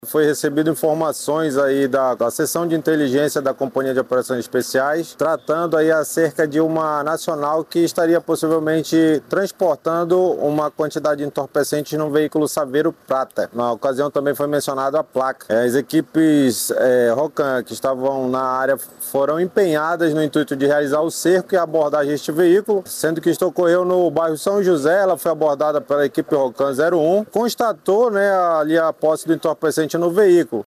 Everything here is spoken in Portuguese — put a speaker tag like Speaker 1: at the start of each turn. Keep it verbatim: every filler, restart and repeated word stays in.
Speaker 1: Foi recebido informações aí da, da seção de inteligência da Companhia de Operações Especiais, tratando aí acerca de uma nacional que estaria possivelmente transportando uma quantidade de entorpecentes num veículo Saveiro Prata. Na ocasião também foi mencionado a placa. As equipes é, Rocan que estavam na área foram empenhadas no intuito de realizar o cerco e a abordagem deste veículo, sendo que isto ocorreu no bairro São José. Ela foi abordada pela equipe Rocan zero um, constatou, né, ali a posse do entorpecente no veículo.